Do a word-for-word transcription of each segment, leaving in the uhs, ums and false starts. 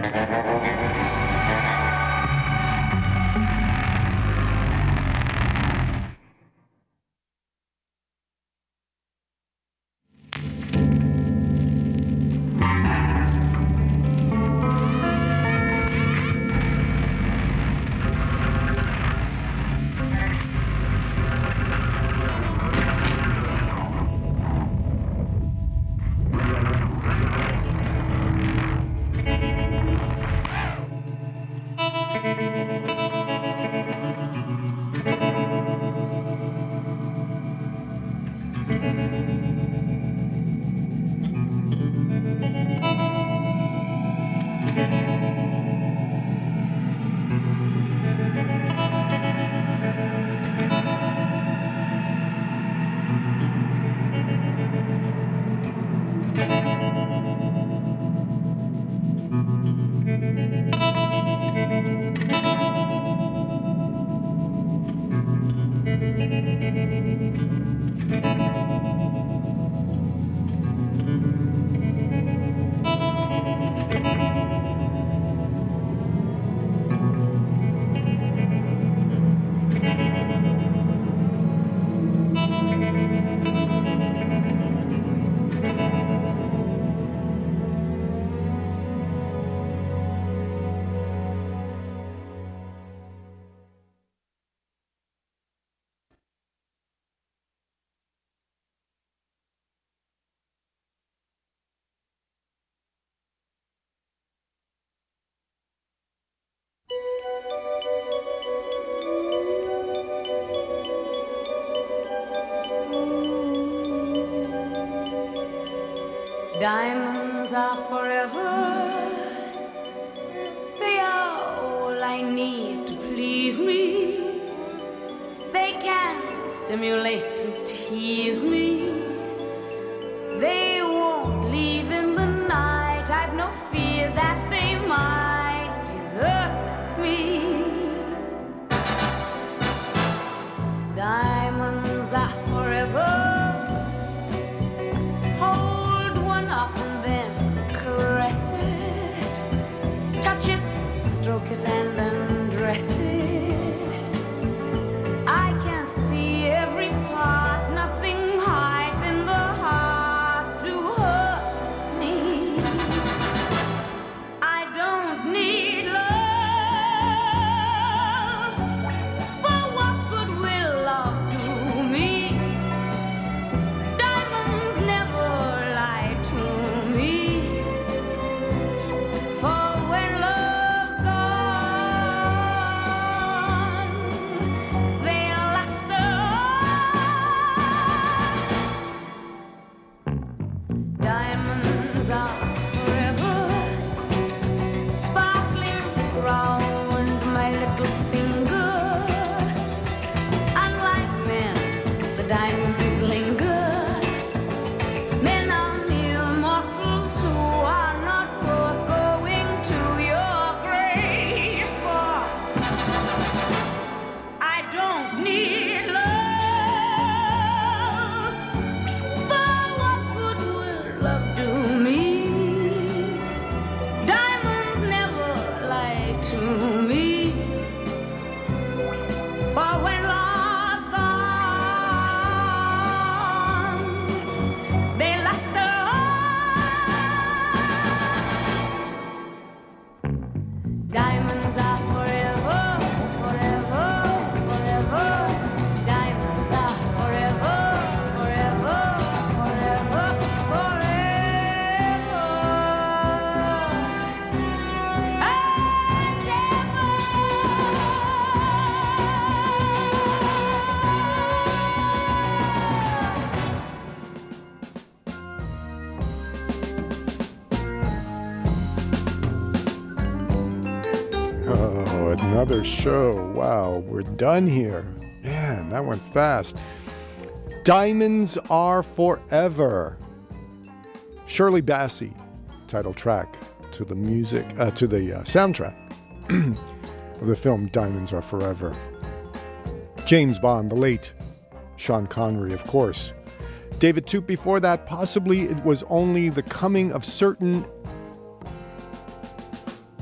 Diamonds are forever. They are all I need to please me. They can stimulate and tease me. They won't leave in the night. I've no fear that they might desert me. Diamonds are forever. Stroke it and undress it. I can see every part. Nothing hides in the heart to hurt me. I don't need love. For what good will love do me? Diamonds never lie to me. For when love Another show. Wow, we're done here. Man, that went fast. Diamonds Are Forever. Shirley Bassey, title track to the music, uh, to the uh, soundtrack of the film Diamonds Are Forever. James Bond, the late Sean Connery, of course. David Toop before that, possibly it was only the coming of certain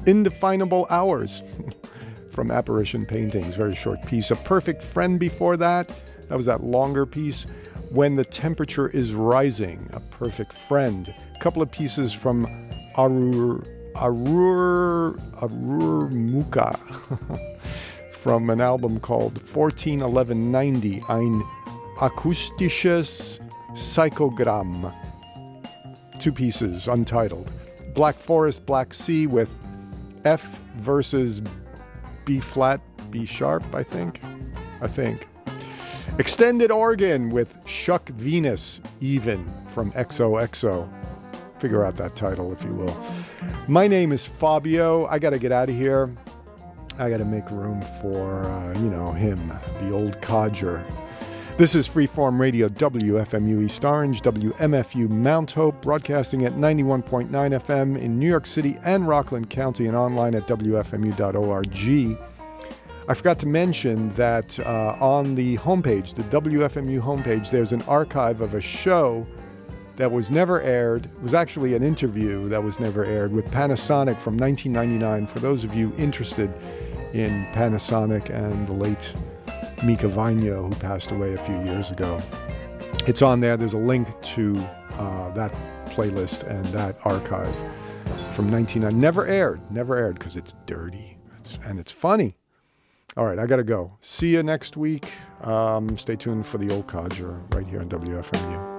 Indefinable Hours from Apparition Paintings. Very short piece. A Perfect Friend before that. That was that longer piece. When the Temperature is Rising. A Perfect Friend. A couple of pieces from Arur, Arur, Arur Muka from an album called fourteen eleven ninety. Ein akustisches Psychogramm. Two pieces, untitled. Black Forest, Black Sea with F versus B flat, B sharp, I think. I think. Extended Organ with Shuck Venus, Even from X O X O. Figure out that title, if you will. My name is Fabio. I got to get out of here. I got to make room for, uh, you know, him, the old codger. This is Freeform Radio, W F M U East Orange, W M F U Mount Hope, broadcasting at ninety-one point nine F M in New York City and Rockland County, and online at W F M U dot org. I forgot to mention that uh, on the homepage, the W F M U homepage, there's an archive of a show that was never aired. It was actually an interview that was never aired with Panasonic from nineteen ninety-nine. For those of you interested in Panasonic and the late Mika Vainio, who passed away a few years ago. It's on there. There's a link to uh, that playlist and that archive from nineteen ninety. Never aired. Never aired because it's dirty it's, and it's funny. All right, I got to go. See you next week. Um, stay tuned for the old codger right here on W F M U.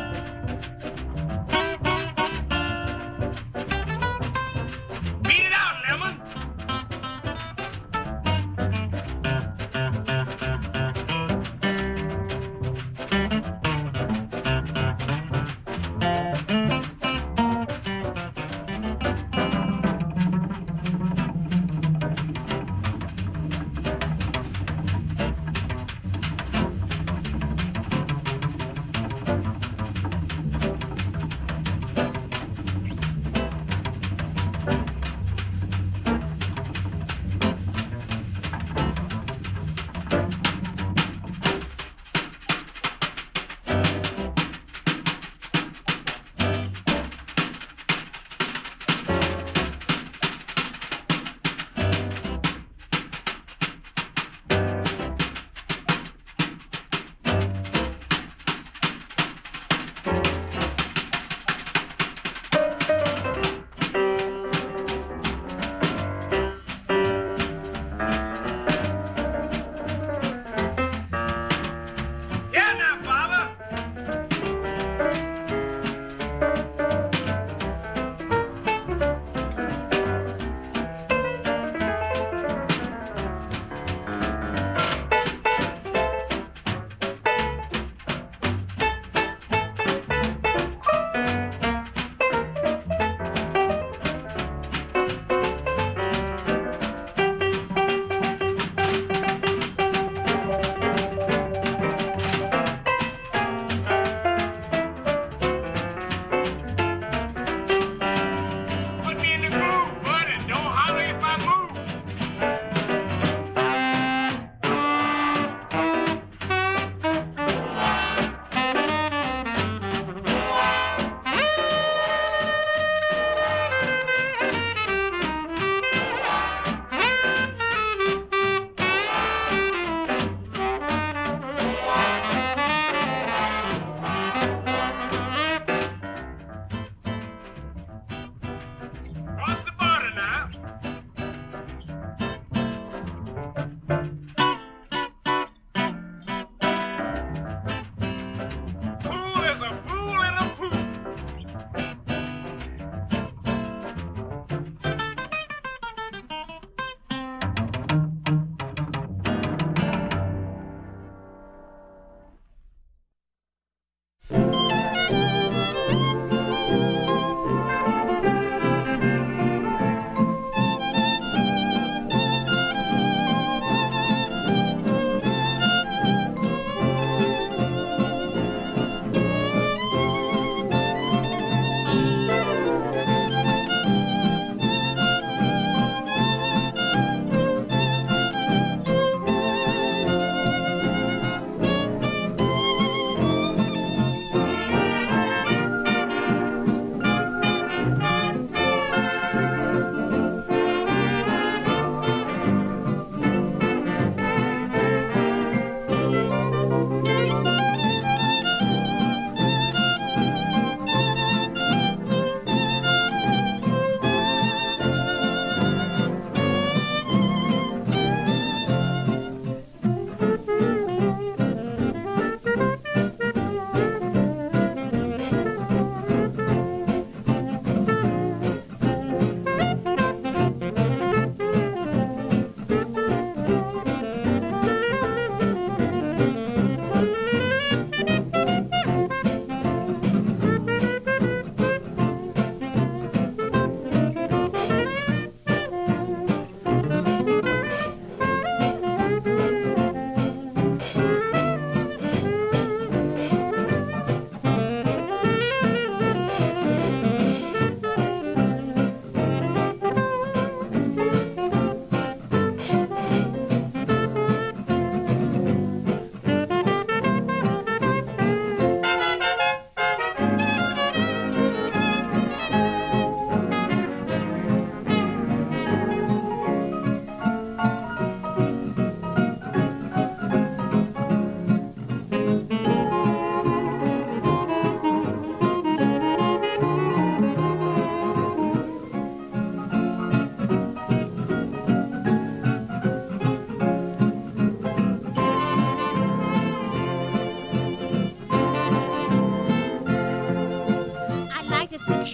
Beat it out!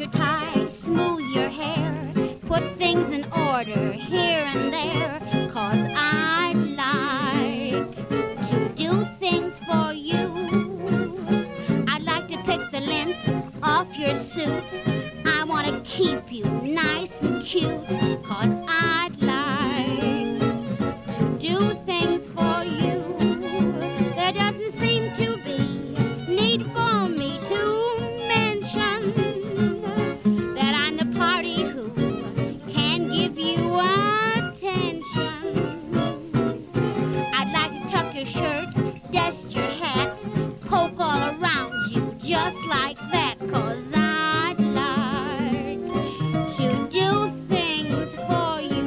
your tie, smooth your hair, put things in order here and there, 'cause I'd like to do things for you. I'd like to pick the lint off your suit. I want to keep you nice and cute, 'cause I'd like to do things for you. There doesn't seem to be need for me to mention that I'm the party who can give you attention. I'd like to tuck your shirt, dust your hat, poke all around you just like that, 'cause I'd like to do things for you.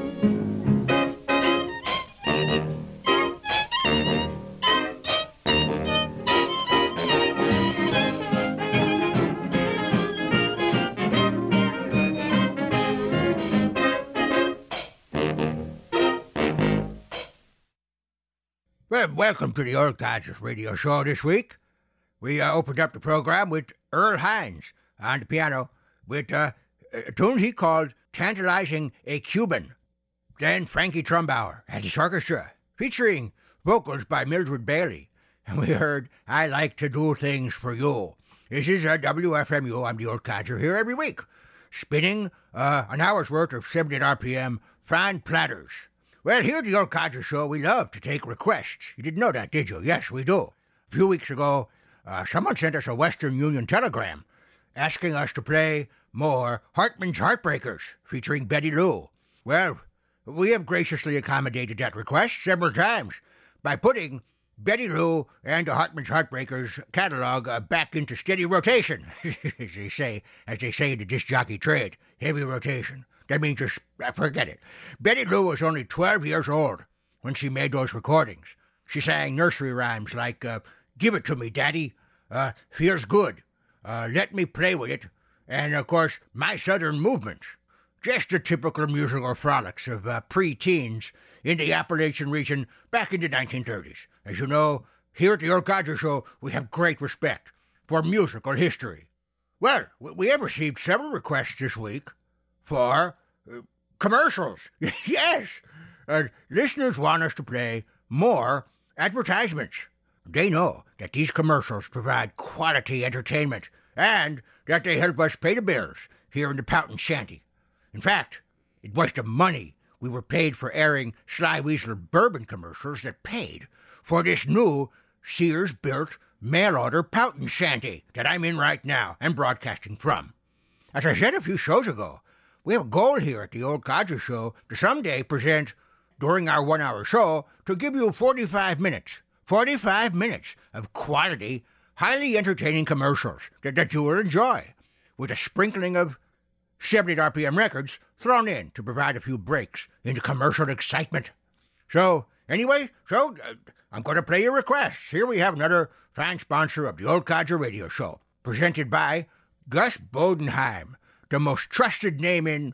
Well, welcome to the Old Codgers Radio Show this week. We uh, opened up the program with Earl Hines on the piano with uh, a tune he called Tantalizing a Cuban. Then Frankie Trumbauer and his orchestra, featuring vocals by Mildred Bailey. And we heard I Like to Do Things for You. This is uh, W F M U. I'm the Old Codger here every week, spinning uh, an hour's worth of seventy R P M fine platters. Well, here at the Old Codger Show, we love to take requests. You didn't know that, did you? Yes, we do. A few weeks ago, uh, someone sent us a Western Union telegram asking us to play more Hartman's Heartbreakers featuring Betty Lou. Well, we have graciously accommodated that request several times by putting Betty Lou and the Hartman's Heartbreakers catalog uh, back into steady rotation, as they say, as they say in the disc jockey trade, heavy rotation. That means just uh, forget it. Betty Lou was only twelve years old when she made those recordings. She sang nursery rhymes like, uh, Give It To Me, Daddy, uh, Feels Good, uh, Let Me Play With It, and, of course, My Southern Movements. Just the typical musical frolics of uh, pre-teens in the Appalachian region back in the nineteen thirties. As you know, here at the Old Codger Show, we have great respect for musical history. Well, we have received several requests this week for uh, commercials. Yes! Uh, listeners want us to play more advertisements. They know that these commercials provide quality entertainment and that they help us pay the bills here in the Poughton Shanty. In fact, it was the money we were paid for airing Sly Weasel bourbon commercials that paid for this new Sears-built mail-order Poughton Shanty that I'm in right now and broadcasting from. As I said a few shows ago, we have a goal here at the Old Codger Show to someday present, during our one-hour show, to give you forty-five minutes, forty-five minutes of quality, highly entertaining commercials that, that you will enjoy, with a sprinkling of seventy R P M records thrown in to provide a few breaks into commercial excitement. So, anyway, so uh, I'm going to play your requests. Here we have another fine sponsor of the Old Codger Radio Show, presented by Gus Bodenheim, the most trusted name in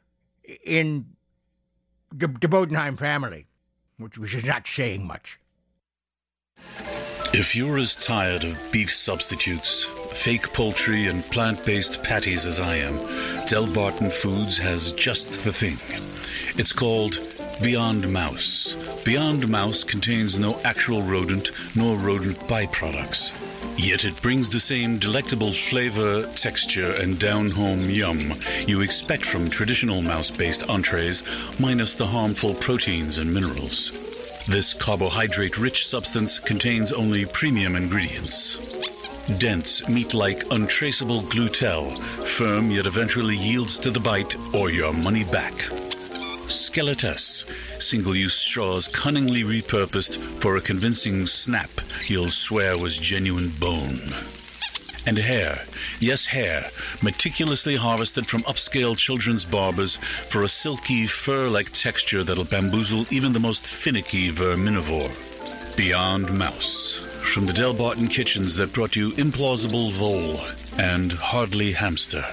in the, the Bodenheim family, which, which is not saying much. If you're as tired of beef substitutes, fake poultry, and plant-based patties as I am, Del Barton Foods has just the thing. It's called Beyond Mouse. Beyond Mouse contains no actual rodent nor rodent byproducts. Yet it brings the same delectable flavor, texture, and down-home yum you expect from traditional mouse-based entrees, minus the harmful proteins and minerals. This carbohydrate-rich substance contains only premium ingredients. Dense, meat-like, untraceable glutel, firm yet eventually yields to the bite or your money back. Skeletus, single-use straws cunningly repurposed for a convincing snap you'll swear was genuine bone. And hair, yes hair, meticulously harvested from upscale children's barbers for a silky fur-like texture that'll bamboozle even the most finicky verminivore. Beyond Mouse, from the Del Barton kitchens that brought you Implausible Vole and Hardly Hamster.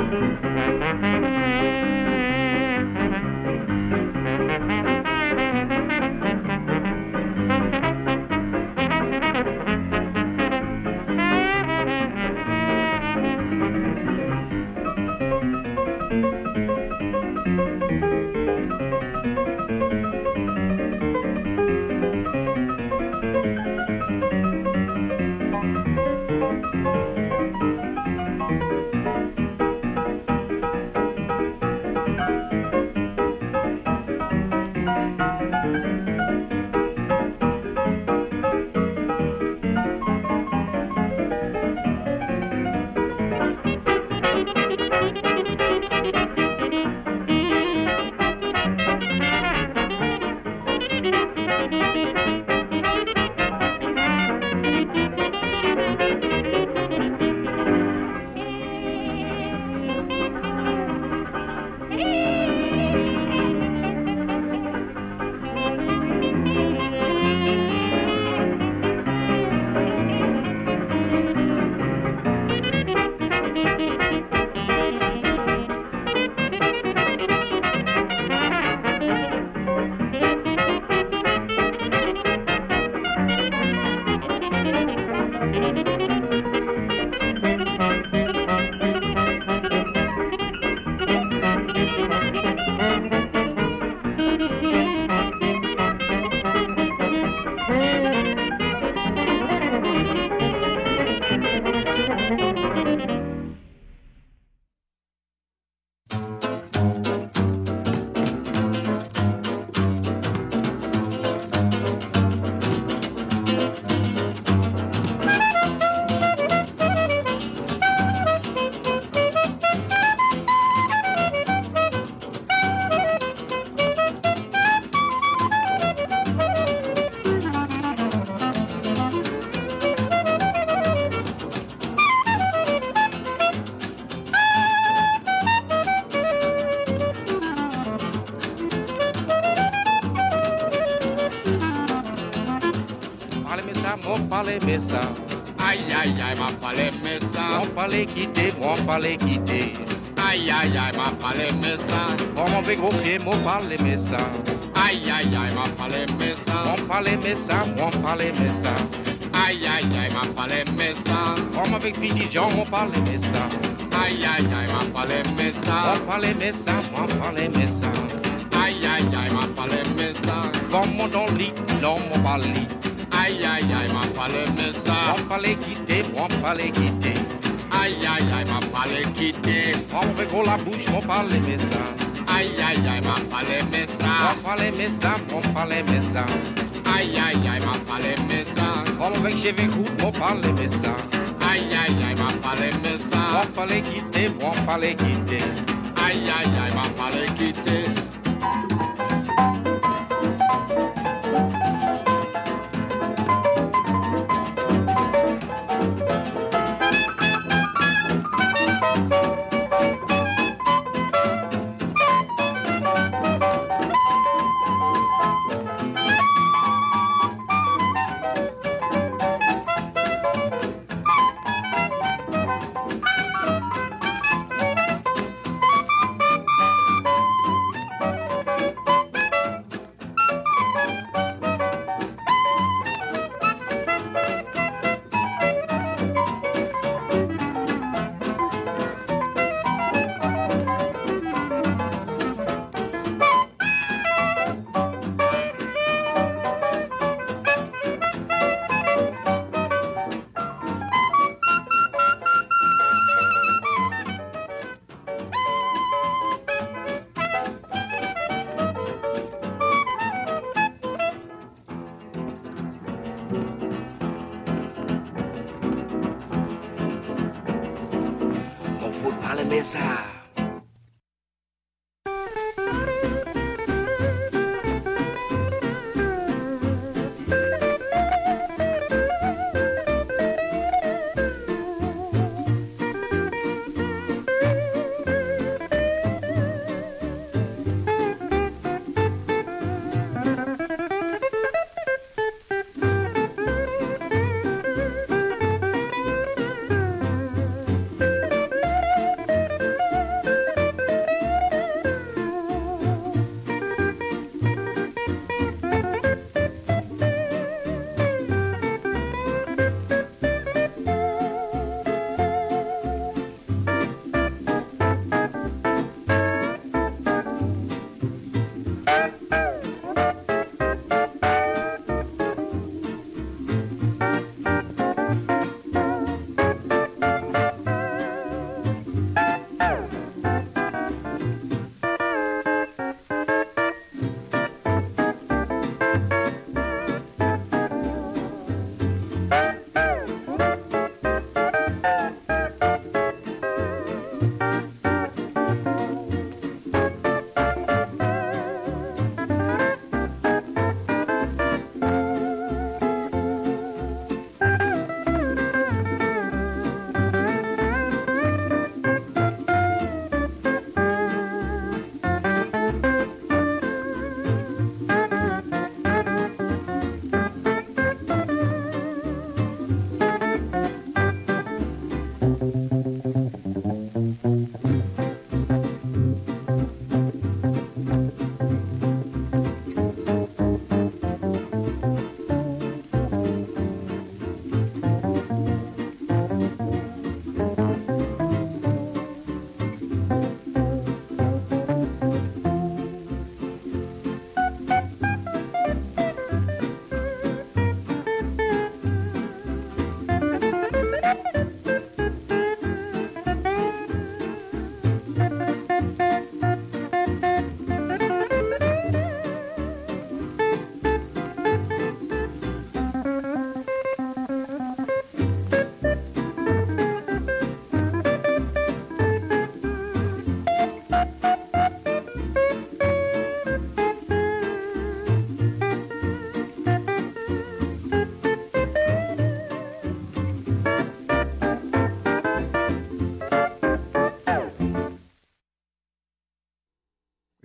mon palais messa. Aïe aïe aïe, ma palais messa. Mon palais quitté, mon palais quitté. Aïe aïe aïe, ma palais messa. Forme avec gros pied, mon palais messa. Aïe aïe aïe, ma palais messa. Mon palais messa, mon palais messa. Aïe aïe aïe, ma palais messa. Forme avec petit Jean, mon palais messa. Aïe aïe aïe, ma palais messa. Mon palais messa, mon palais messa. Aïe aïe aïe, ma palais messa. Forme mon dans le lit, non mon palais. Aïe aïe aïe, ma palais messa. Mon palais quitté, mon palais quitté. Aïe aïe aïe, ma palais quitté. Forme avec gros la bouche, mon palais messa. Aïe aïe aïe, ma palais messa. Mon palais messa, mon palais messa. Aïe aïe aïe, ma palais messa. Forme avec cheveux courts, mon palais messa. Aïe aïe aïe, ma palais messa. Mon palais quitté, mon palais quitté. Aïe aïe aïe, ma palais quitté.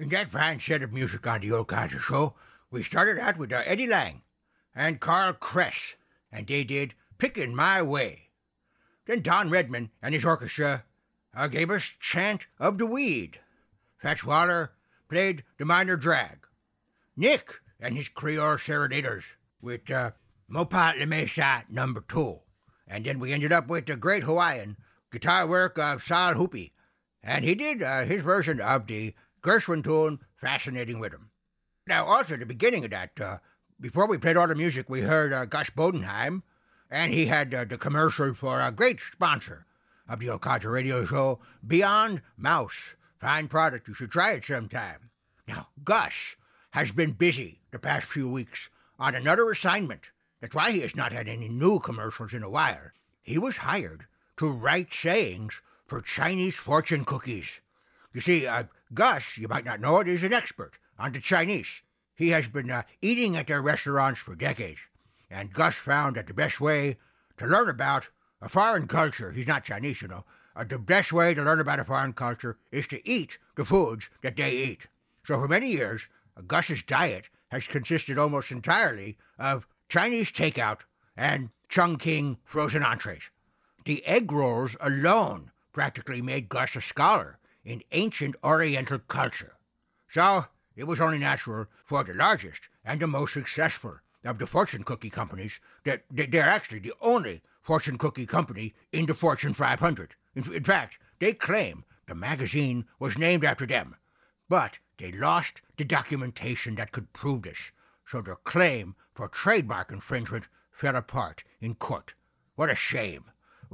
In that fine set of music on the Old Codger Show, we started out with uh, Eddie Lang and Carl Kress, and they did Pickin' My Way. Then Don Redman and his orchestra uh, gave us Chant of the Weed. Fats Waller played the minor drag. Nick and his Creole Serenaders with uh, Mopat Le Mesa number two. And then we ended up with the great Hawaiian guitar work of Sal Hoopy. And he did uh, his version of the Gershwin tune, Fascinating Rhythm. Now, also at the beginning of that, uh, before we played all the music, we heard uh, Gus Bodenheim, and he had uh, the commercial for a great sponsor of the Old Codger Radio Show, Beyond Mouse. Fine product. You should try it sometime. Now, Gus has been busy the past few weeks on another assignment. That's why he has not had any new commercials in a while. He was hired to write sayings for Chinese fortune cookies. You see, uh, Gus, you might not know it, is an expert on the Chinese. He has been uh, eating at their restaurants for decades. And Gus found that the best way to learn about a foreign culture, he's not Chinese, you know, uh, the best way to learn about a foreign culture is to eat the foods that they eat. So for many years, uh, Gus's diet has consisted almost entirely of Chinese takeout and Chongqing frozen entrees. The egg rolls alone practically made Gus a scholar in ancient Oriental culture. So it was only natural for the largest and the most successful of the fortune cookie companies that they're actually the only fortune cookie company in the Fortune five hundred. In, in fact, they claim the magazine was named after them, but they lost the documentation that could prove this, so their claim for trademark infringement fell apart in court. What a shame.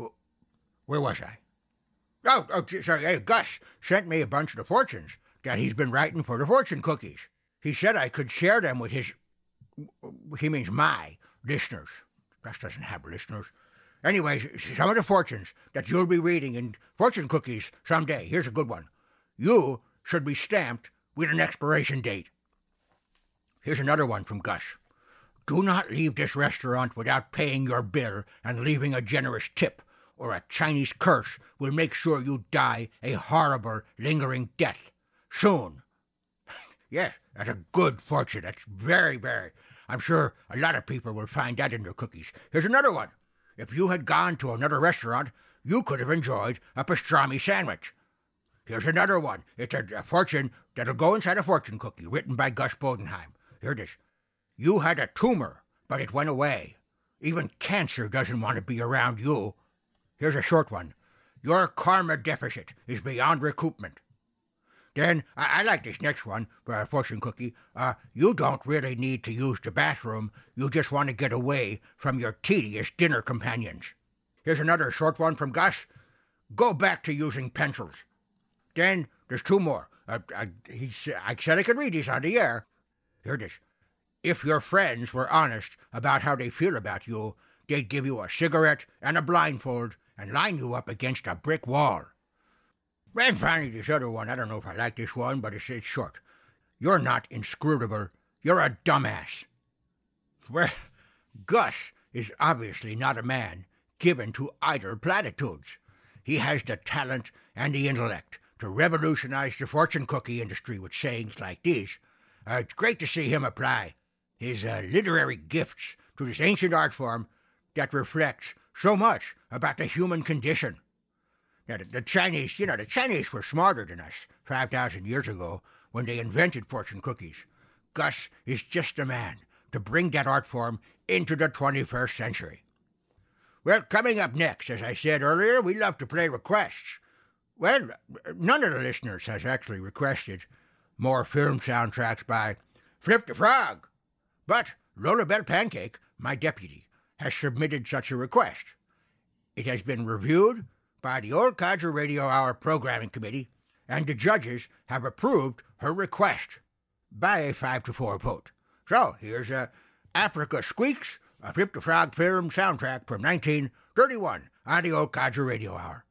Where was I? Oh, oh, sorry, hey, Gus sent me a bunch of the fortunes that he's been writing for the fortune cookies. He said I could share them with his, he means my, listeners. Gus doesn't have listeners. Anyways, some of the fortunes that you'll be reading in fortune cookies someday. Here's a good one. You should be stamped with an expiration date. Here's another one from Gus. Do not leave this restaurant without paying your bill and leaving a generous tip, or a Chinese curse will make sure you die a horrible, lingering death. Soon. Yes, that's a good fortune. That's very, very. I'm sure a lot of people will find that in their cookies. Here's another one. If you had gone to another restaurant, you could have enjoyed a pastrami sandwich. Here's another one. It's a, a fortune that'll go inside a fortune cookie, written by Gus Bodenheim. Here it is. You had a tumor, but it went away. Even cancer doesn't want to be around you. Here's a short one. Your karma deficit is beyond recoupment. Then, I, I like this next one for a fortune cookie. Uh, you don't really need to use the bathroom. You just want to get away from your tedious dinner companions. Here's another short one from Gus. Go back to using pencils. Then, there's two more. Uh, I, he, I said I could read these on the air. Here it is. If your friends were honest about how they feel about you, they'd give you a cigarette and a blindfold and line you up against a brick wall. And finally, this other one, I don't know if I like this one, but it's, it's short. You're not inscrutable. You're a dumbass. Well, Gus is obviously not a man given to idle platitudes. He has the talent and the intellect to revolutionize the fortune cookie industry with sayings like these. Uh, it's great to see him apply his uh, literary gifts to this ancient art form that reflects so much about the human condition. Now, the, the Chinese, you know, the Chinese were smarter than us five thousand years ago when they invented fortune cookies. Gus is just the man to bring that art form into the twenty-first century. Well, coming up next, as I said earlier, we love to play requests. Well, none of the listeners has actually requested more film soundtracks by Flip the Frog, but Lola Bell Pancake, my deputy, has submitted such a request. It has been reviewed by the Old Codger Radio Hour Programming Committee, and the judges have approved her request by a five to four vote. So, here's uh, Africa Squeaks, a Flip the Frog film soundtrack from nineteen thirty-one on the Old Codger Radio Hour.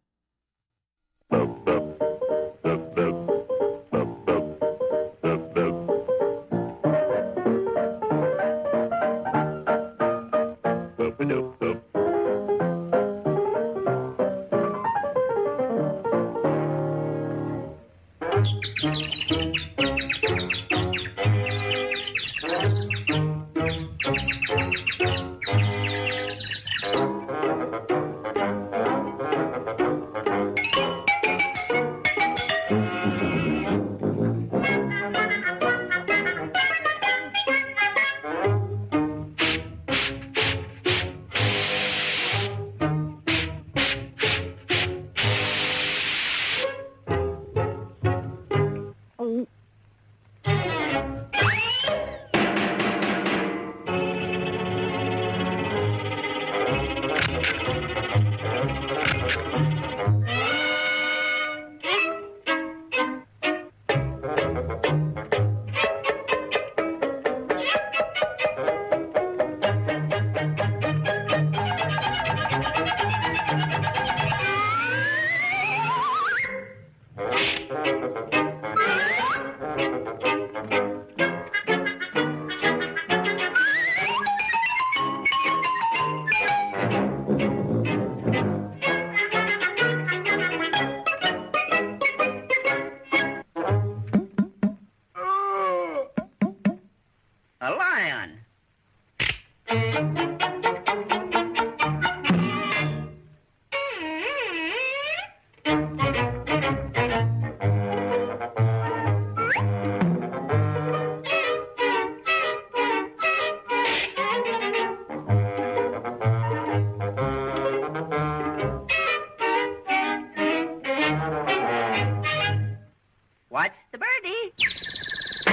A lion. Watch the birdie.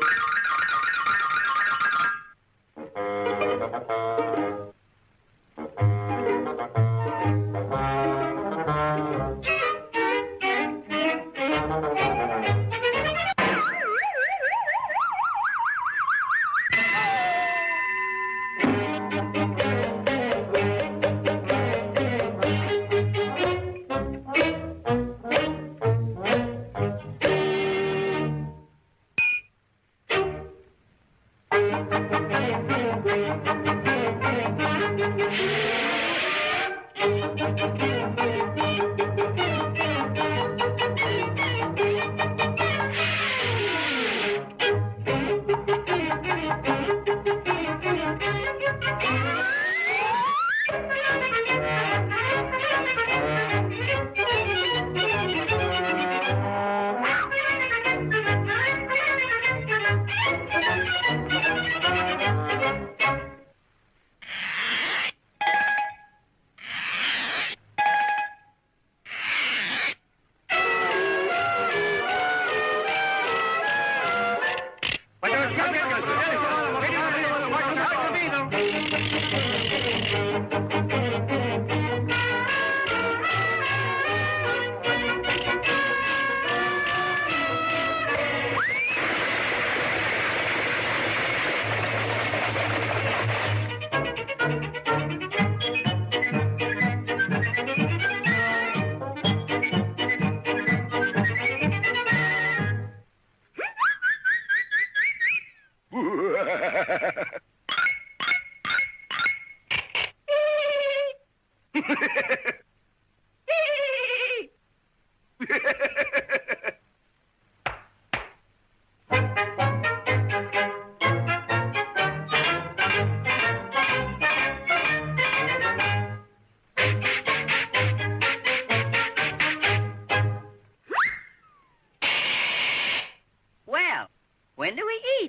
Well, when do we eat?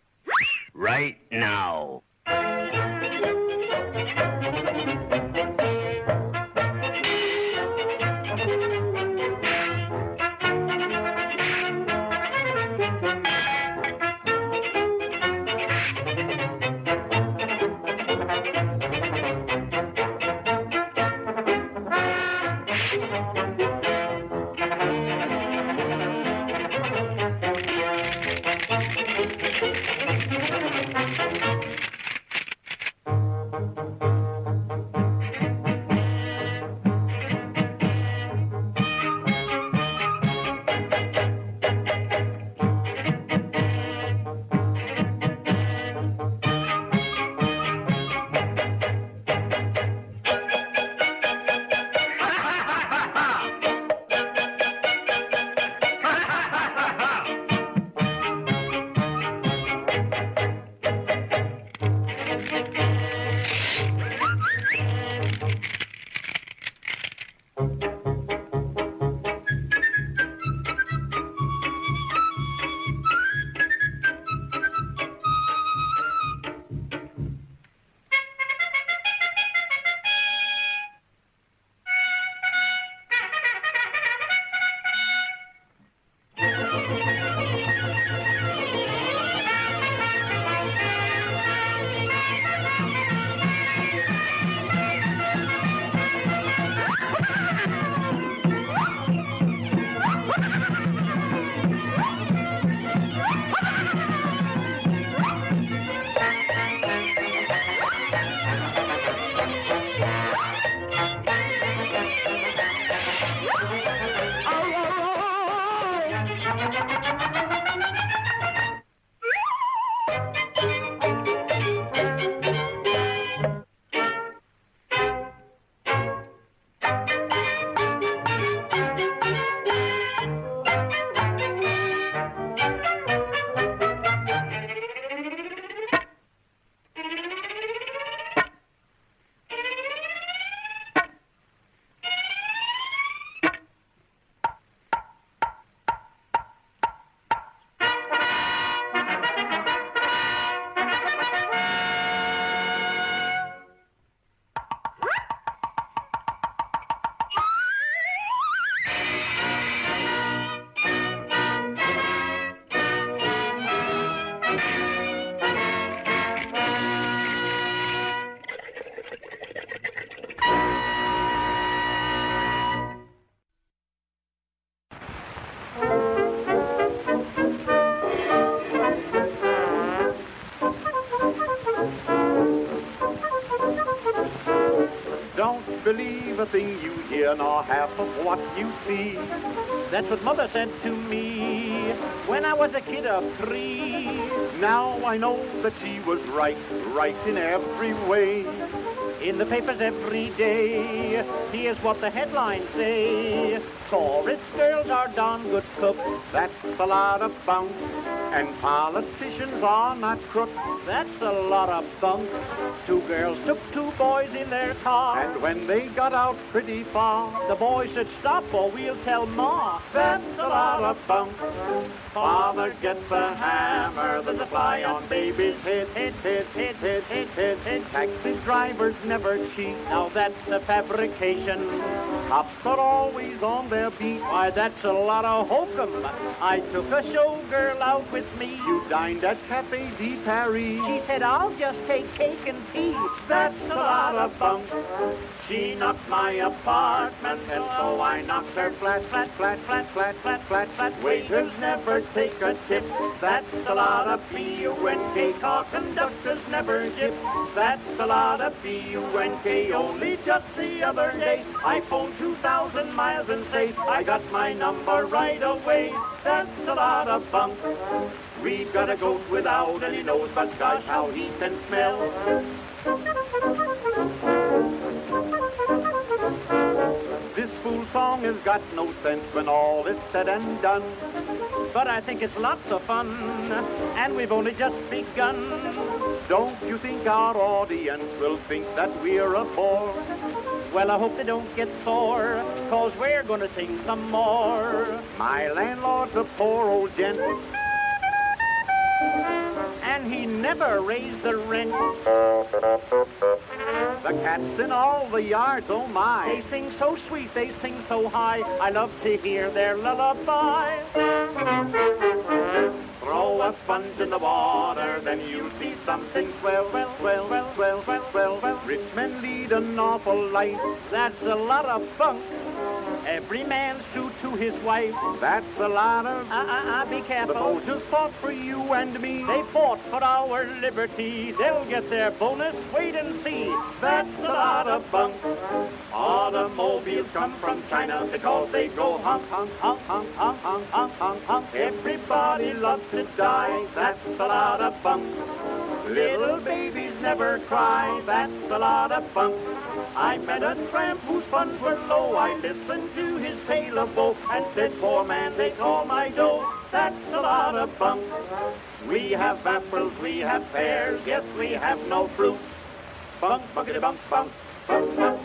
Right now. Believe a thing you hear, nor half of what you see. That's what Mother said to me when I was a kid of three. Now I know that she was right, right in every way. In the papers every day, here's what the headlines say. Chorus girls are darn good cooks, that's a lot of bunk. And politicians are not crooks, that's a lot of bunk. Two girls took two boys in their car, and when they got out pretty far, the boy said, stop or we'll tell Ma. That's a lot of bunk. Father gets a hammer, there's a fly on baby's head. Hit, hit, hit, hit, hit, hit, hit. Taxi drivers never cheat, now that's a fabrication. Cops are always on their beat, why that's a lot of hokum. I took a showgirl out with me. You dined at Cafe de Paris. She said, I'll just take cake and tea. That's a lot of bunk. She knocked my apartment, and so I knocked her flat, flat, flat, flat, flat, flat, flat, flat. Waiters never take a tip. That's a lot of B U N K. Car conductors never tip. That's a lot of B U N K. Only just the other day, I phoned two thousand miles and say, I got my number right away. That's a lot of bunk. We've got a goat without any nose, but gosh, how he can smell. This fool song has got no sense when all is said and done. But I think it's lots of fun, and we've only just begun. Don't you think our audience will think that we're a bore? Well, I hope they don't get sore, cause we're gonna sing some more. My landlord's a poor old gent, and he never raised the rent. The cats in all the yards, oh my, they sing so sweet, they sing so high, I love to hear their lullaby. Throw a sponge in the water, then you'll see something swell, well, well, well, well, well, well, well. Rich men lead an awful life, that's a lot of funk. Every man's true to his wife, that's a lot of... Uh, uh, uh, be careful. The voters fought for you and me. They fought for our liberty. They'll get their bonus, wait and see. That's a lot of bunk. Automobiles come from China because they go honk, honk, honk, honk, honk, honk, honk, honk, honk. Everybody loves to die. That's a lot of bunk. Little babies never cry. That's a lot of bunk. I met a tramp whose funds were low. I listened to his tale of woe and said, poor man, take all my dough. That's a lot of bunk. We have apples, we have pears, yes, we have no fruit. Bunk, bunkety bunk, bunk, bunk, bunk.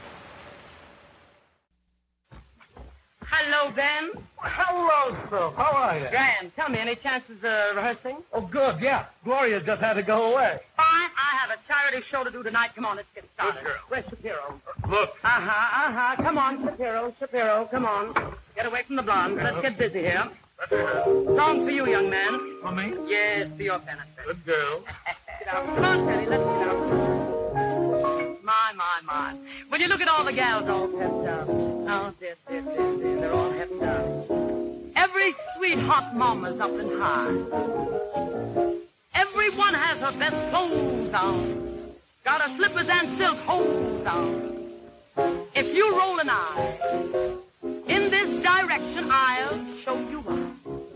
Hello, Ben. Hello, sir. How are you? Grand. Tell me, any chances of rehearsing? Oh, good, yeah. Gloria just had to go away. Fine. I have a charity show to do tonight. Come on, let's get started. Good girl. Where's Shapiro? Look. Uh-huh, uh-huh. Come on, Shapiro, Shapiro, come on. Get away from the blonde. Let's get busy here. Song for you, young man. For me? Yes, for your benefit. Good girl. Sit down. Come on, Teddy, let's get down. My, my, my. Will you look at all the gals all pepped up? Oh, this, this, this, this. They're all pepped up. Every sweet hot mama's up and high. Everyone has her best clothes on. Got her slippers and silk hose on. If you roll an eye in this direction, I'll show you why.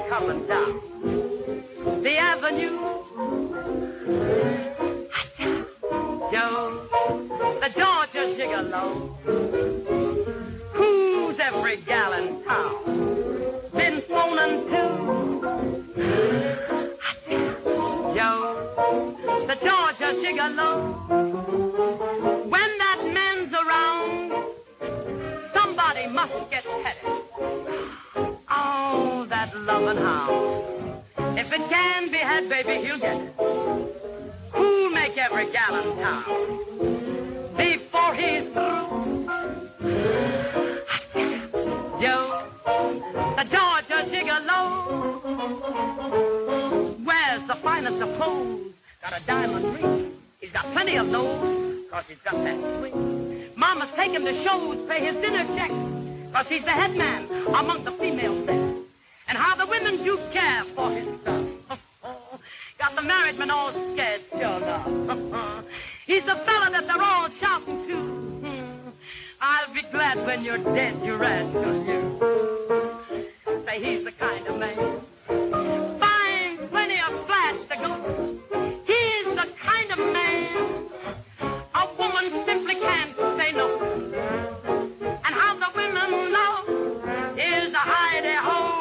coming down the avenue. Joe, the Georgia gigolo, who's every gal in town been phoning to. Joe, the Georgia gigolo, when that man's around, somebody must get petted. Oh, that loving hound. If it can be had, baby, he'll get it. Who'll make every gal in town before he's through? Joe, the Georgia gigolo, wears the finest of clothes, got a diamond ring. He's got plenty of those, cause he's got that swing. Mama's take him to shows, pay his dinner checks, cause he's the head man among the female sex. And how the women do care for his stuff. Got the married men all scared, sure enough. He's the fella that they're all shouting to. I'll be glad when you're dead, you rascal, you. Say he's the kind of man finds plenty of flats to go. He's the kind of man a woman simply can't say no. And how the women love is a hidey-ho.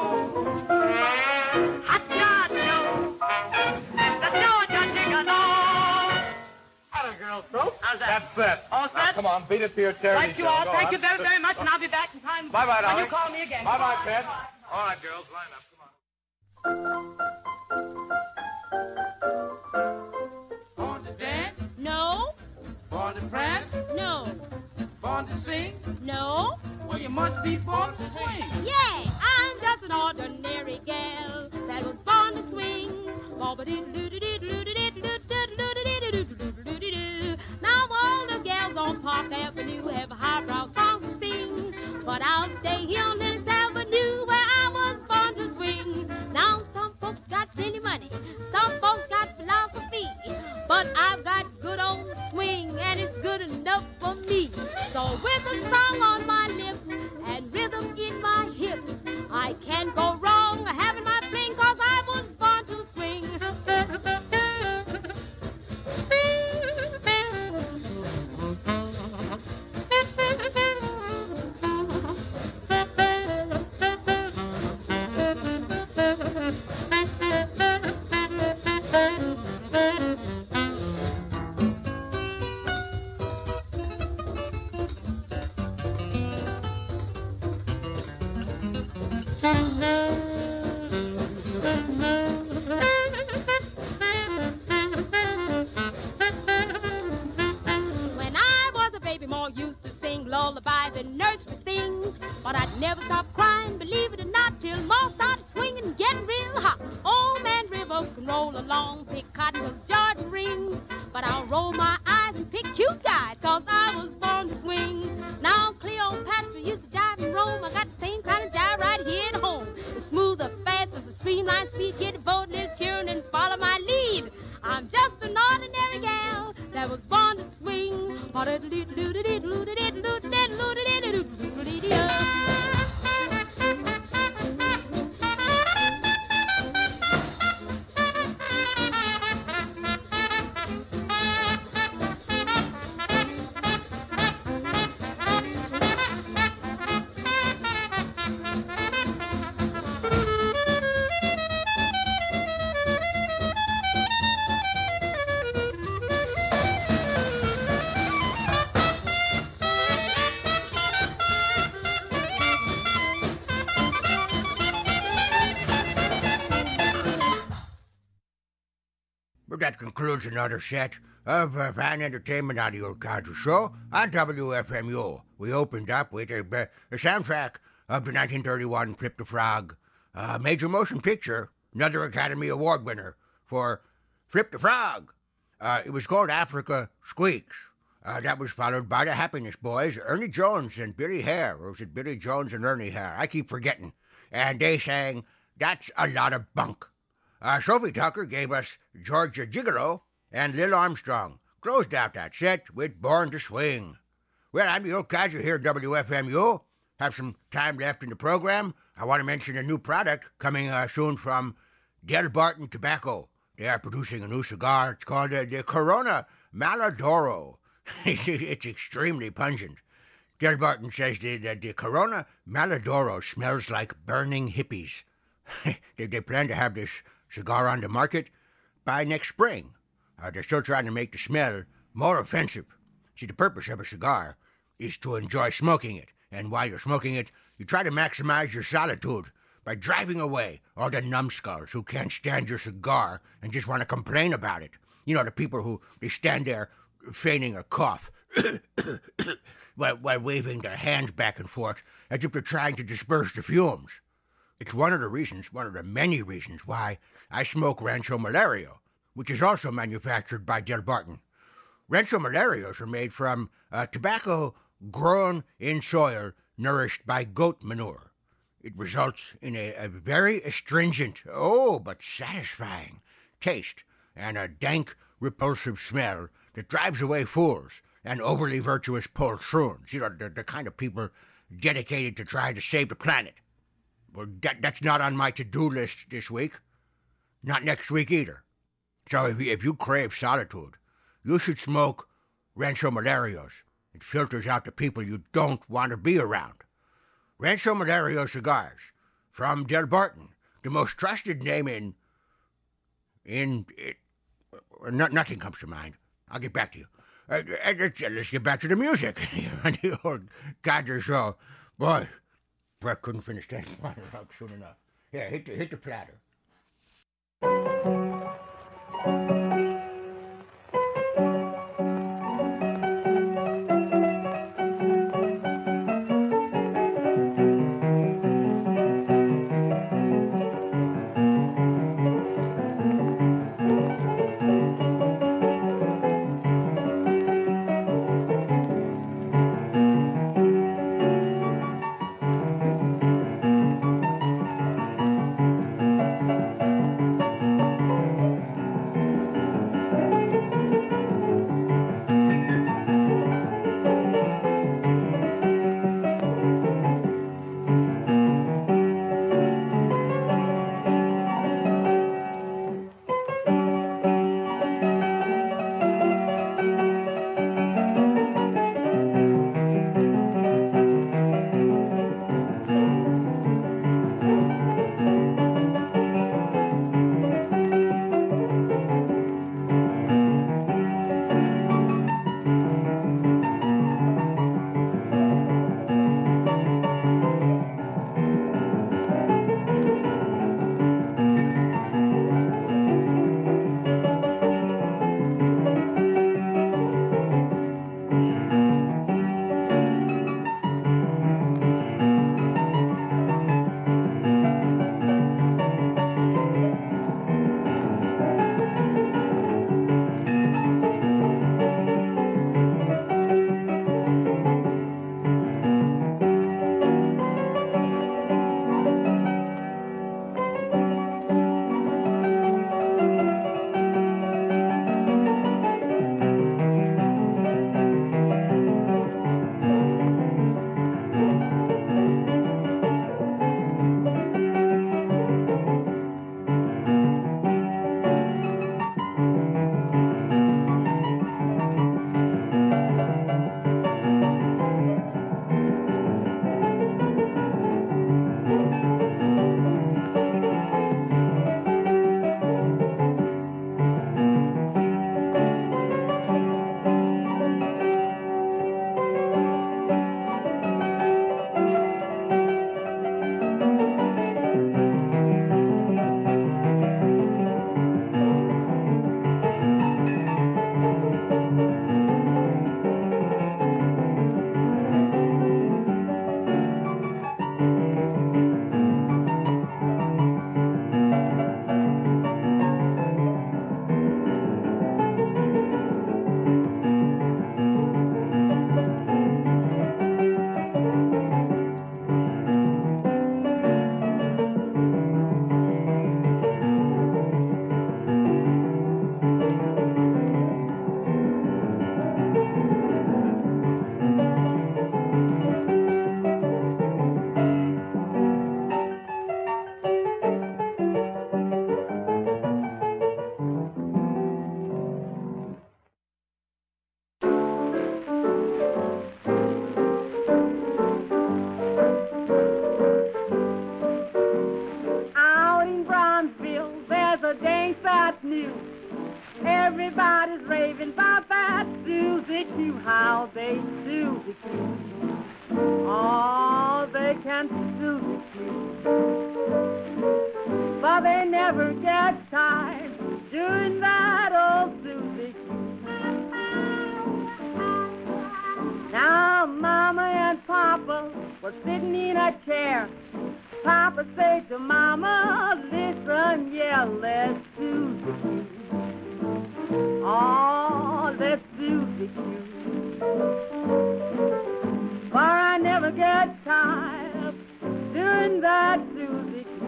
Hot shot, Joe, the Georgia gigolo. Hello, girl, soap. How's that? That's it. All set? Now, come on, beat it to your charity Thank you show. all. Go Thank on. you very, very much, and I'll be back in time. Bye-bye, when darling. you call me again. Bye-bye, Ted. All right, girls, line up. Come on. Born to dance? No, Born to prance? no, Born to sing? no. Well, you must be born to swing. Yeah, I'm just an ordinary gal that was born to swing. Now all the gals on Park Avenue have highbrow songs to sing, but I'll stay here on Lenox Avenue where I was born to swing. Now some folks got plenty money, some folks got philosophy, but I've got good old swing and it's good enough for me. So with a song on my lips and rhythm in my hips, I can't go wrong having my fling, cause I was born to swing. When I was a baby, more used to sing lullabies and nursery things, but I'd never stop crying, believe it or not, till more started swinging and getting real hot. Old Man River can roll along, pick cotton with Jordan rings, but I'll roll my eyes and pick cute guys, cause I was born to swing. Now Cleopatra used to jive and roam, I got the same kind of jive right here at home. The smoother, faster, the streamlined speed, get a boat, little cheering and follow my lead. I'm just an ordinary gal that was born to swing. But that concludes another set of uh, fan entertainment on the Old Codger Show on W F M U. We opened up with a, a soundtrack of the nineteen thirty-one Flip the Frog uh, major motion picture, another Academy Award winner for Flip the Frog. Uh, it was called Africa Squeaks. Uh, that was followed by the Happiness Boys, Ernie Jones and Billy Hare. Or was it Billy Jones and Ernie Hare? I keep forgetting. And they sang, That's a Lot of Bunk. Uh, Sophie Tucker gave us Georgia Gigolo, and Lil Armstrong closed out that set with Born to Swing. Well, I'm the Old Codger here at W F M U. Have some time left in the program. I want to mention a new product coming uh, soon from Del Barton Tobacco. They are producing a new cigar. It's called uh, the Corona Maladoro. it's, it's extremely pungent. Del Barton says that the, the Corona Maladoro smells like burning hippies. they, they plan to have this cigar on the market by next spring. Uh, they're still trying to make the smell more offensive. See, the purpose of a cigar is to enjoy smoking it. And while you're smoking it, you try to maximize your solitude by driving away all the numbskulls who can't stand your cigar and just want to complain about it. You know, the people who, they stand there feigning a cough while, while waving their hands back and forth as if they're trying to disperse the fumes. It's one of the reasons, one of the many reasons why I smoke Rancho Malario, which is also manufactured by Del Barton. Rancho Malarios are made from uh, tobacco grown in soil nourished by goat manure. It results in a, a very astringent, oh, but satisfying taste and a dank, repulsive smell that drives away fools and overly virtuous poltroons, you know, the, the kind of people dedicated to trying to save the planet. Well, that, that's not on my to-do list this week. Not next week either. So if you, if you crave solitude, you should smoke Rancho Malarios. It filters out the people you don't want to be around. Rancho Malario cigars from Del Barton, the most trusted name in... in... It, no, nothing comes to mind. I'll get back to you. Uh, let's, let's get back to the music on the old Codger show. Boy, Brett couldn't finish that monologue soon enough. Yeah, hit the, hit the platter. Susie Q. But they never get tired doing that old Susie Q. Now Mama and Papa were sitting in a chair. Papa said to Mama, listen, yeah, let's Susie Q. Oh, let's Susie Q. For I never get tired of doing that Susie Q.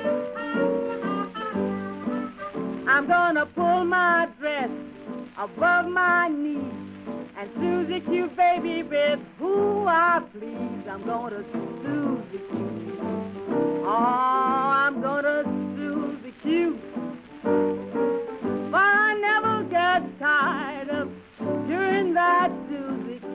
I'm gonna pull my dress above my knees and Susie Q, baby, with who I please. I'm gonna Susie Q. Oh, I'm gonna Susie Q. But I never get tired of doing that Susie Q.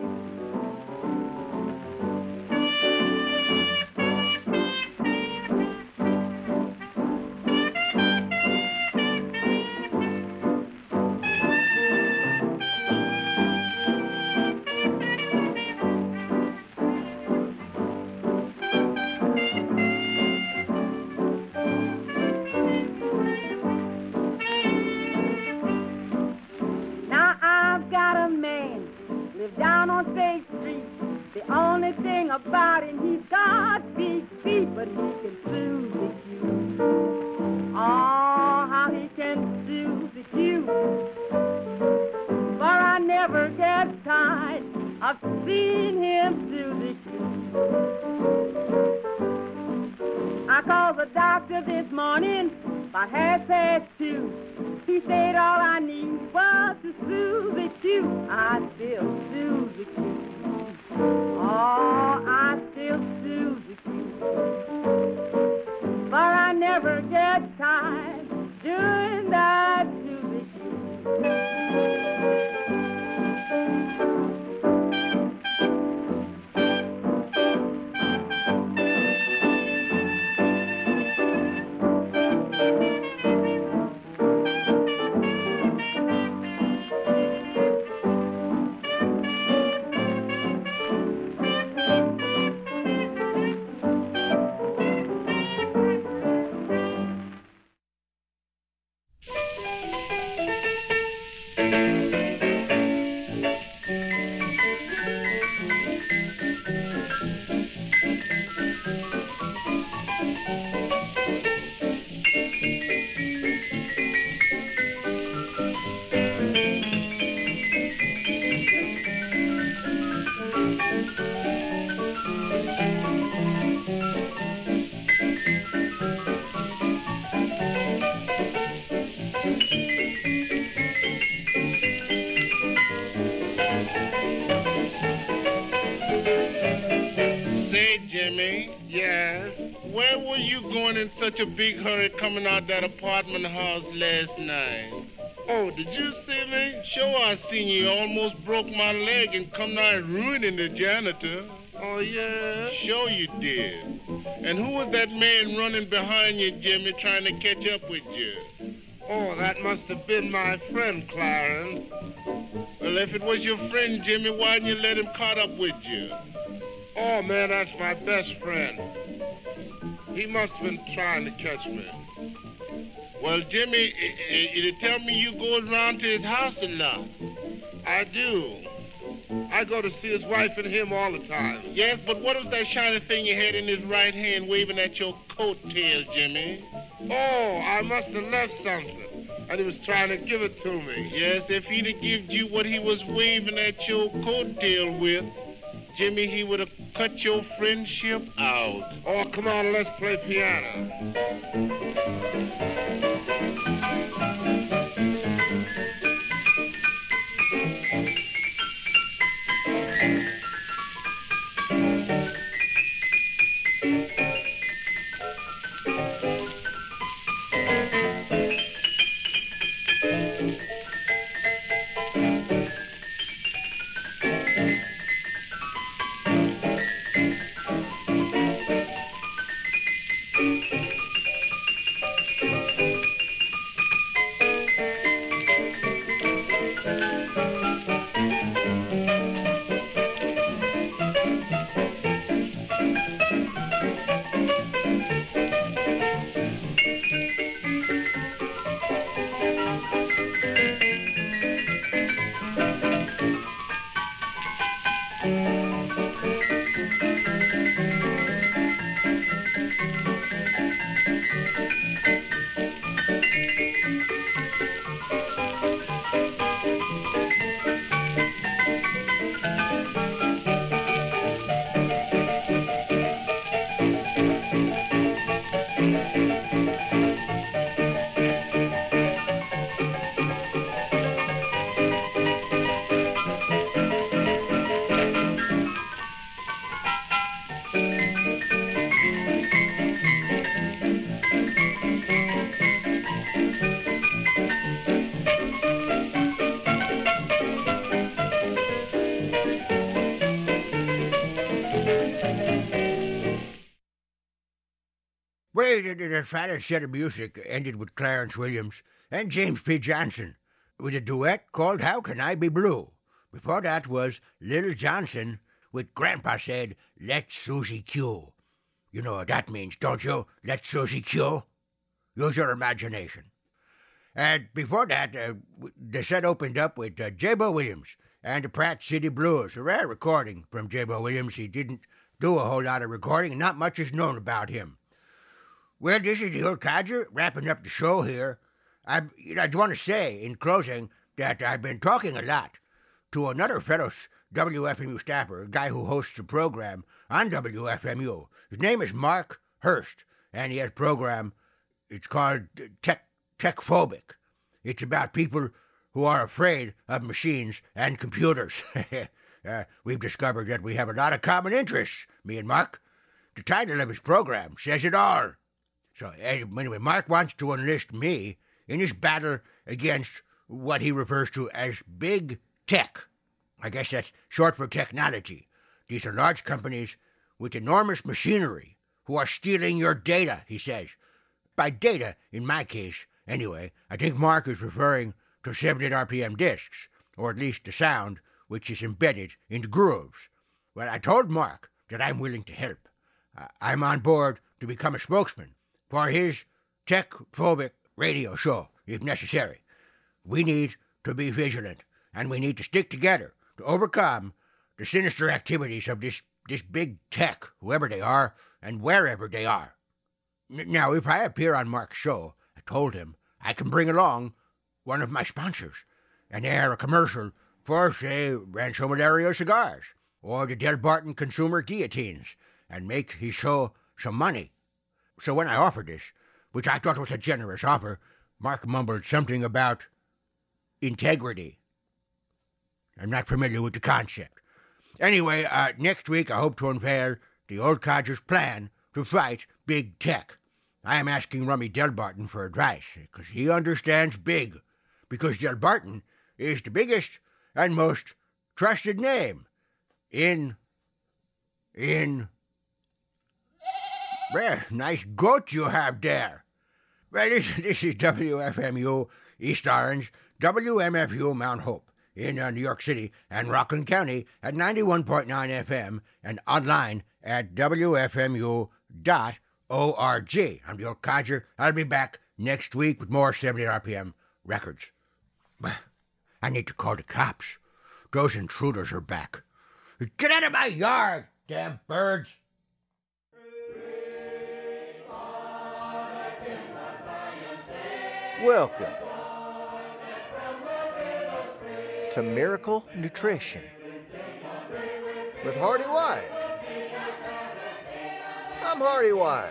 Down on State Street, the only thing about him, he's got big feet, but he can Susie Q. Oh, how he can Susie Q. For I never get tired of seeing him Susie Q. I called the doctor this morning about half past two. He said all I need was a Susie Q. I still Susie Q. Oh, I still Susie Q. But I never get tired doing that Susie Q. In such a big hurry coming out that apartment house last night? Oh, did you see me? Sure, I seen you. Almost broke my leg and come out ruining the janitor. Oh, yeah? Sure you did. And who was that man running behind you, Jimmy, trying to catch up with you? Oh, that must have been my friend, Clarence. Well, if it was your friend, Jimmy, why didn't you let him caught up with you? Oh, man, that's my best friend. He must have been trying to catch me. Well, Jimmy, you tell me you go around to his house a lot. I do. I go to see his wife and him all the time. Yes, but what was that shiny thing you had in his right hand waving at your coattails, Jimmy? Oh, I must have left something, and he was trying to give it to me. Yes, if he'd have given you what he was waving at your coattail with, Jimmy, he would have cut your friendship out. Oh, come on, let's play piano. Well, the, the, the final set of music ended with Clarence Williams and James P. Johnson with a duet called How Can I Be Blue? Before that was Little Johnson with Grandpa Said, Let Susie Q. You know what that means, don't you? Let Susie Q. Use your imagination. And before that, uh, the set opened up with uh, J-Bo Williams and the Pratt City Blues, a rare recording from J-Bo Williams. He didn't do a whole lot of recording, and not much is known about him. Well, this is the old codger wrapping up the show here. I, you know, I just want to say, in closing, that I've been talking a lot to another fellow W F M U staffer, a guy who hosts a program on W F M U. His name is Mark Hurst, and he has a program, it's called Tech Techphobic. It's about people who are afraid of machines and computers. uh, we've discovered that we have a lot of common interests, me and Mark. The title of his program says it all. So anyway, Mark wants to enlist me in his battle against what he refers to as big tech. I guess that's short for technology. These are large companies with enormous machinery who are stealing your data, he says. By data, in my case, anyway, I think Mark is referring to seventy R P M discs, or at least the sound which is embedded in the grooves. Well, I told Mark that I'm willing to help. Uh, I'm on board to become a spokesman for his tech-phobic radio show, if necessary. We need to be vigilant, and we need to stick together to overcome the sinister activities of this, this big tech, whoever they are and wherever they are. N- now, if I appear on Mark's show, I told him I can bring along one of my sponsors and air a commercial for, say, Rancho Malario cigars or the Del Barton Consumer Guillotines and make his show some money. So when I offered this, which I thought was a generous offer, Mark mumbled something about integrity. I'm not familiar with the concept. Anyway, uh, next week I hope to unveil the old codger's plan to fight big tech. I am asking Rummy Del Barton for advice, because he understands big, because Del Barton is the biggest and most trusted name in, in, well, nice goat you have there. Well, this, this is W F M U East Orange, W M F U Mount Hope in uh, New York City and Rockland County at ninety-one point nine F M and online at W F M U dot org. I'm the old codger. I'll be back next week with more seventy R P M records. I need to call the cops. Those intruders are back. Get out of my yard, damn birds! Welcome to Miracle Nutrition with Hardy White. I'm Hardy White.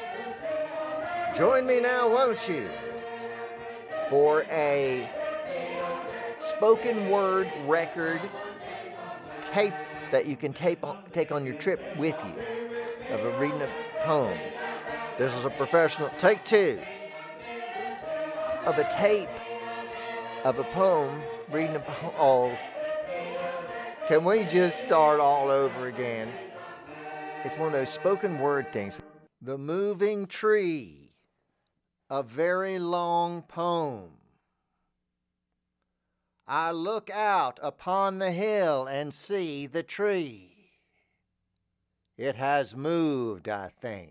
Join me now, won't you, for a spoken word record tape that you can tape on, take on your trip with you of a reading a poem. This is a professional, take two, of a tape of a poem, reading a poem. Oh, can we just start all over again? It's one of those spoken word things. The Moving Tree, a very long poem. I look out upon the hill and see the tree. It has moved, I think.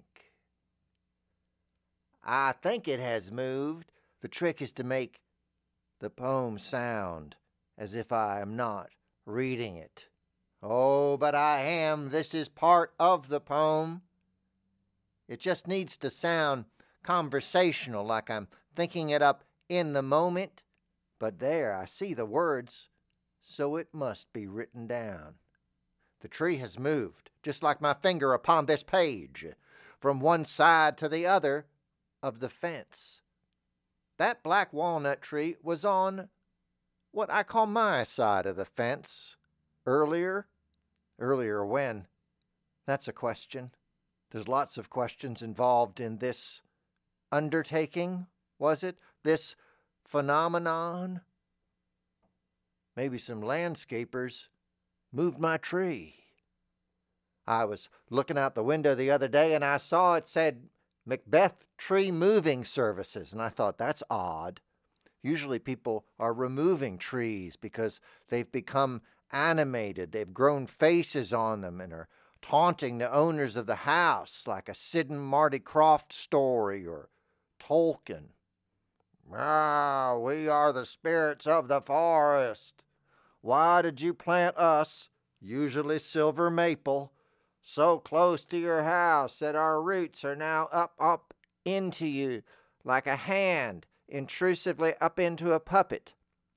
I think it has moved. The trick is to make the poem sound as if I am not reading it. Oh, but I am. This is part of the poem. It just needs to sound conversational, like I'm thinking it up in the moment. But there, I see the words, so it must be written down. The tree has moved, just like my finger upon this page, from one side to the other of the fence. That black walnut tree was on what I call my side of the fence. Earlier? Earlier when? That's a question. There's lots of questions involved in this undertaking, was it? This phenomenon? Maybe some landscapers moved my tree. I was looking out the window the other day and I saw it said Macbeth Tree Moving Services. And I thought, that's odd. Usually people are removing trees because they've become animated. They've grown faces on them and are taunting the owners of the house like a Sid and Marty Krofft story or Tolkien. Ah, we are the spirits of the forest. Why did you plant us, usually silver maple, so close to your house that our roots are now up, up into you like a hand intrusively up into a puppet?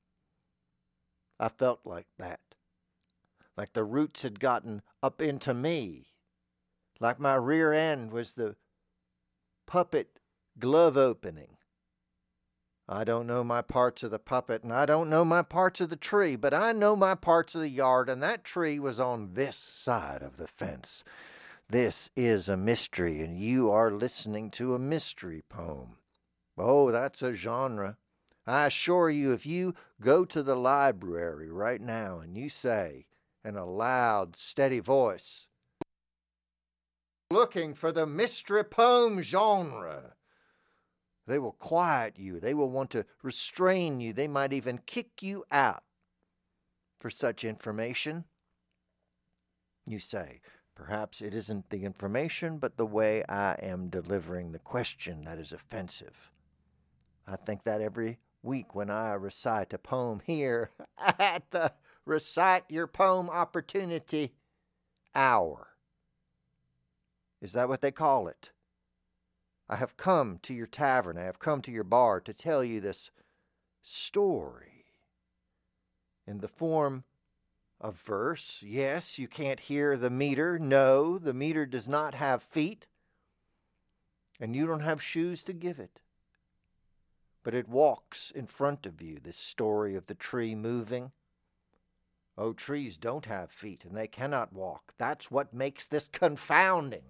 I felt like that. Like the roots had gotten up into me. Like my rear end was the puppet glove opening. I don't know my parts of the puppet, and I don't know my parts of the tree, but I know my parts of the yard, and that tree was on this side of the fence. This is a mystery, and you are listening to a mystery poem. Oh, that's a genre. I assure you, if you go to the library right now and you say, in a loud, steady voice, looking for the mystery poem genre, they will quiet you. They will want to restrain you. They might even kick you out for such information. You say, perhaps it isn't the information, but the way I am delivering the question that is offensive. I think that every week when I recite a poem here at the Recite Your Poem Opportunity Hour. Is that what they call it? I have come to your tavern, I have come to your bar to tell you this story in the form of verse. Yes, you can't hear the meter. No, the meter does not have feet, and you don't have shoes to give it. But it walks in front of you, this story of the tree moving. Oh, trees don't have feet, and they cannot walk. That's what makes this confounding.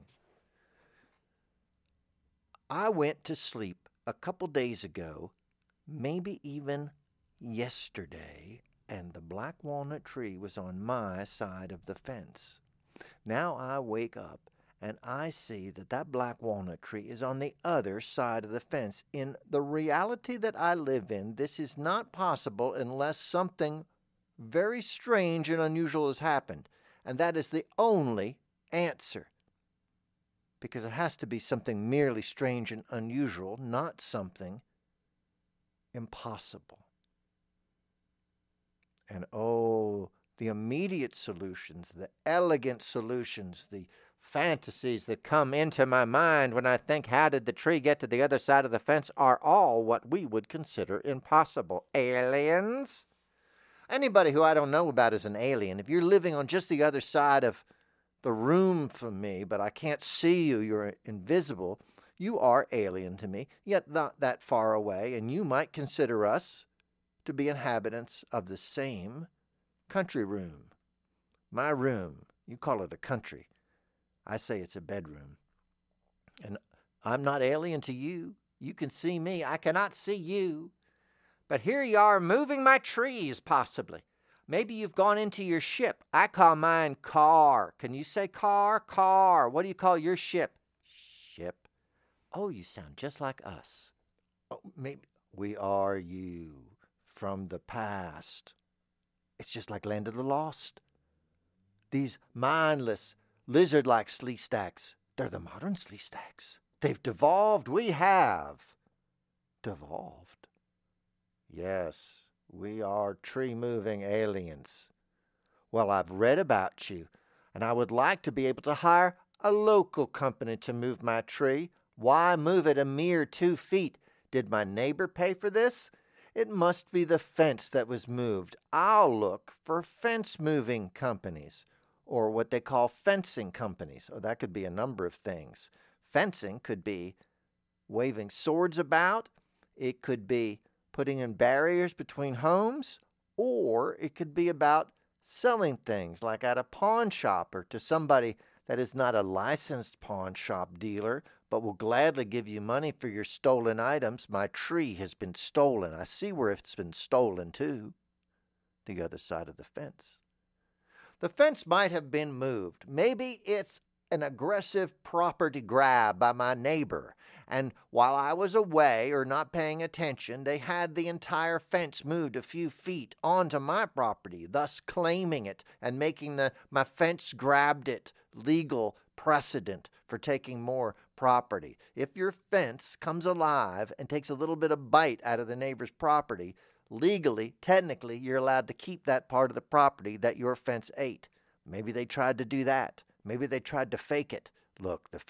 I went to sleep a couple days ago, maybe even yesterday, and the black walnut tree was on my side of the fence. Now I wake up and I see that that black walnut tree is on the other side of the fence. In the reality that I live in, this is not possible unless something very strange and unusual has happened. And that is the only answer. Because it has to be something merely strange and unusual, not something impossible. And oh, the immediate solutions, the elegant solutions, the fantasies that come into my mind when I think, how did the tree get to the other side of the fence, are all what we would consider impossible. Aliens? Anybody who I don't know about is an alien. If you're living on just the other side of the room from me, but I can't see you, you're invisible, you are alien to me, yet not that far away, and you might consider us to be inhabitants of the same country room. My room, you call it a country. I say it's a bedroom. And I'm not alien to you. You can see me. I cannot see you. But here you are moving my trees, possibly. Maybe you've gone into your ship. I call mine car. Can you say car? Car. What do you call your ship? Ship. Oh, you sound just like us. Oh, maybe we are you from the past. It's just like Land of the Lost. These mindless, lizard-like Sleestaks, they're the modern Sleestaks. They've devolved. We have devolved. Yes, we are tree-moving aliens. Well, I've read about you, and I would like to be able to hire a local company to move my tree. Why move it a mere two feet? Did my neighbor pay for this? It must be the fence that was moved. I'll look for fence-moving companies, or what they call fencing companies. Oh, that could be a number of things. Fencing could be waving swords about. It could be putting in barriers between homes, or it could be about selling things like at a pawn shop or to somebody that is not a licensed pawn shop dealer but will gladly give you money for your stolen items. My tree has been stolen. I see where it's been stolen too. The other side of the fence. The fence might have been moved. Maybe it's an aggressive property grab by my neighbor, And while I was away or not paying attention, they had the entire fence moved a few feet onto my property, thus claiming it and making the my fence grabbed it legal precedent for taking more property. If your fence comes alive and takes a little bit of bite out of the neighbor's property, legally, technically, you're allowed to keep that part of the property that your fence ate. Maybe they tried to do that. Maybe they tried to fake it. Look, the